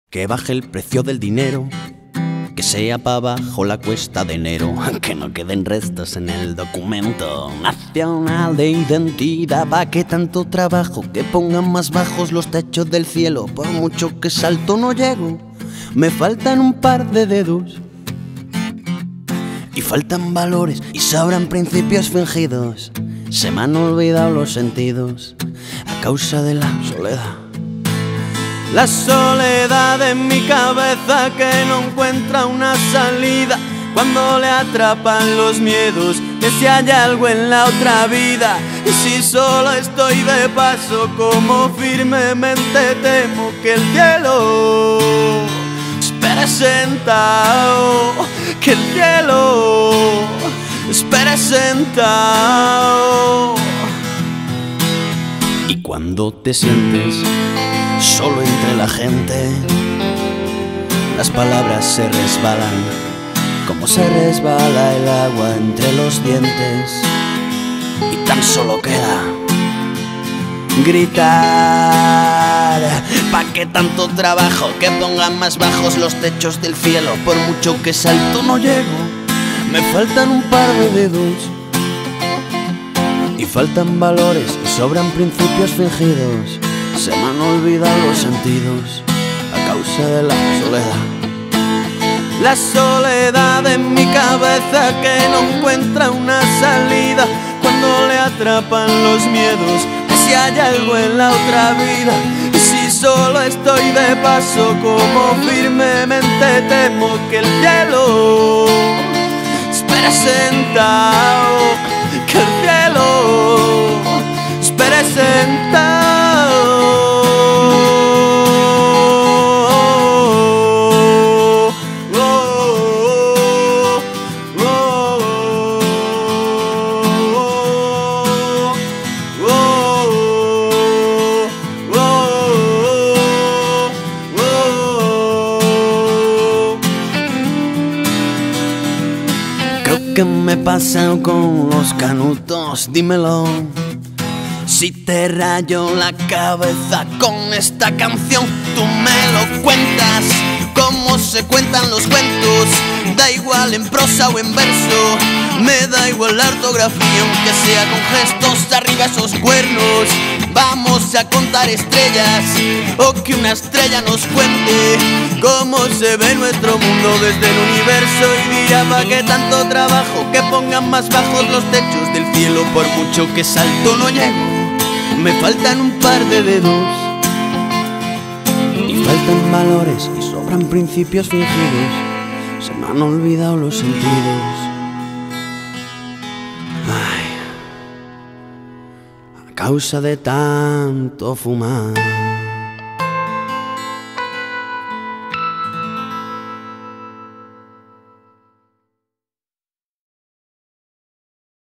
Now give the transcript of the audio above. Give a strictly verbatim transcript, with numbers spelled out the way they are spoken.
Que baje el precio del dinero, que sea para abajo la cuesta de enero, que no queden restos en el documento nacional de identidad. ¿Pa' qué tanto trabajo? Que pongan más bajos los techos del cielo. Por mucho que salto no llego, me faltan un par de dedos. Y faltan valores y sobran principios fingidos. Se me han olvidado los sentidos a causa de la soledad. La soledad en mi cabeza que no encuentra una salida, cuando le atrapan los miedos de si hay algo en la otra vida. Y si solo estoy de paso, como firmemente temo que el cielo espere sentado, que el cielo espere sentado. Y cuando te sientes solo entre la gente, las palabras se resbalan como se resbala el agua entre los dientes. Y tan solo queda gritar. ¿Pa' qué tanto trabajo? Que pongan más bajos los techos del cielo. Por mucho que salto no llego, me faltan un par de dedos. Y faltan valores y sobran principios fingidos. Se me han olvidado los sentidos a causa de la soledad. La soledad en mi cabeza que no encuentra una salida, cuando le atrapan los miedos de si hay algo en la otra vida. Y si solo estoy de paso, como firmemente temo que el cielo espere sentado, que el cielo espere sentado. ¿Qué me pasa con los canutos? Dímelo. Si te rayo la cabeza con esta canción, tú me lo cuentas como se cuentan los cuentos. Da igual en prosa o en verso, me da igual la ortografía, aunque sea con gestos arriba esos cuernos. Vamos a contar estrellas, o que una estrella nos cuente cómo se ve nuestro mundo desde el universo. Y dirá: ¿pa' qué tanto trabajo? Que pongan más bajos los techos del cielo. Por mucho que salto no llego, me faltan un par de dedos. Y faltan valores y sobran principios fingidos. Se me han olvidado los sentidos. Ay, a causa de tanto fumar.